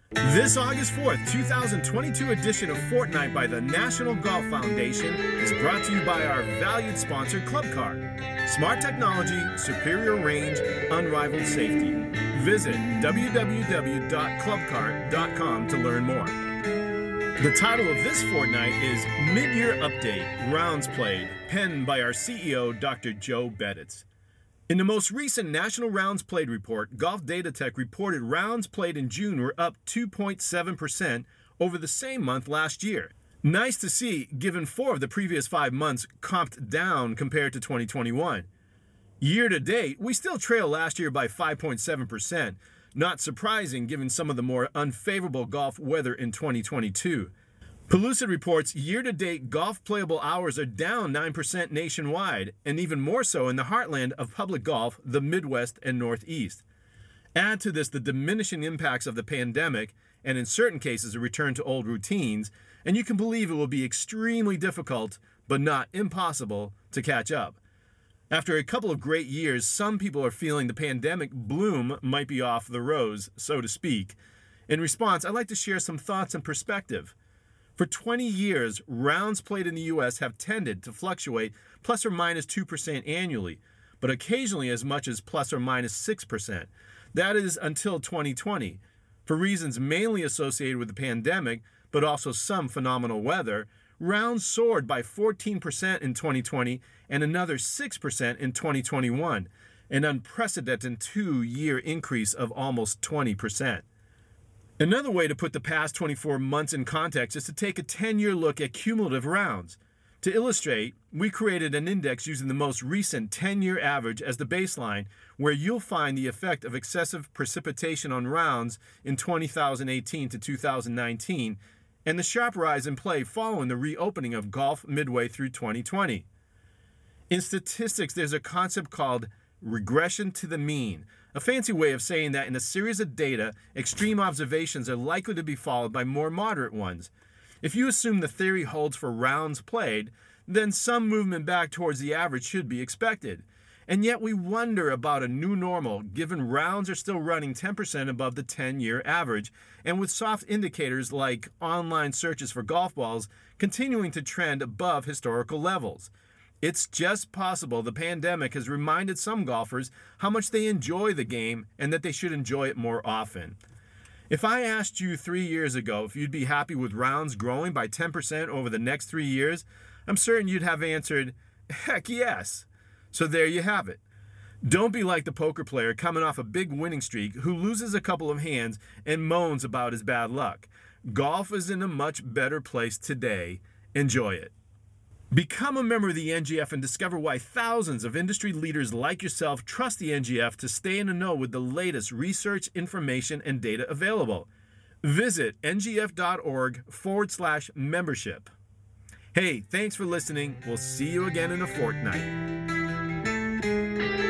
This August 4th, 2022 edition of Fortnite by the National Golf Foundation is brought to you by our valued sponsor, Club Card. Smart technology, superior range, unrivaled safety. Visit www.clubcard.com to learn more. The title of this fortnight is Mid-Year Update, Rounds Played, penned by our CEO, Dr. Joe Beditz. In the most recent National Rounds Played report, Golf Datatech reported rounds played in June were up 2.7% over the same month last year. Nice to see, given 4 of the previous 5 months comped down compared to 2021. Year to date, we still trail last year by 5.7%. Not surprising given some of the more unfavorable golf weather in 2022. Pellucid reports year-to-date golf playable hours are down 9% nationwide, and even more so in the heartland of public golf, the Midwest and Northeast. Add to this the diminishing impacts of the pandemic, and in certain cases a return to old routines, and you can believe it will be extremely difficult, but not impossible, to catch up. After a couple of great years, some people are feeling the pandemic bloom might be off the rose, so to speak. In response, I'd like to share some thoughts and perspective. For 20 years, rounds played in the U.S. have tended to fluctuate plus or minus 2% annually, but occasionally as much as plus or minus 6%. That is until 2020. For reasons mainly associated with the pandemic, but also some phenomenal weather, rounds soared by 14% in 2020 and another 6% in 2021, an unprecedented 2-year increase of almost 20%. Another way to put the past 24 months in context is to take a 10-year look at cumulative rounds. To illustrate, we created an index using the most recent 10-year average as the baseline, where you'll find the effect of excessive precipitation on rounds in 2018 to 2019, and the sharp rise in play following the reopening of golf midway through 2020. In statistics, there's a concept called regression to the mean, a fancy way of saying that in a series of data, extreme observations are likely to be followed by more moderate ones. If you assume the theory holds for rounds played, then some movement back towards the average should be expected. And yet we wonder about a new normal, given rounds are still running 10% above the 10-year average, and with soft indicators like online searches for golf balls continuing to trend above historical levels. It's just possible the pandemic has reminded some golfers how much they enjoy the game and that they should enjoy it more often. If I asked you 3 years ago if you'd be happy with rounds growing by 10% over the next 3 years, I'm certain you'd have answered, heck yes. So there you have it. Don't be like the poker player coming off a big winning streak who loses a couple of hands and moans about his bad luck. Golf is in a much better place today. Enjoy it. Become a member of the NGF and discover why thousands of industry leaders like yourself trust the NGF to stay in the know with the latest research, information, and data available. Visit ngf.org/membership. Hey, thanks for listening. We'll see you again in a fortnight.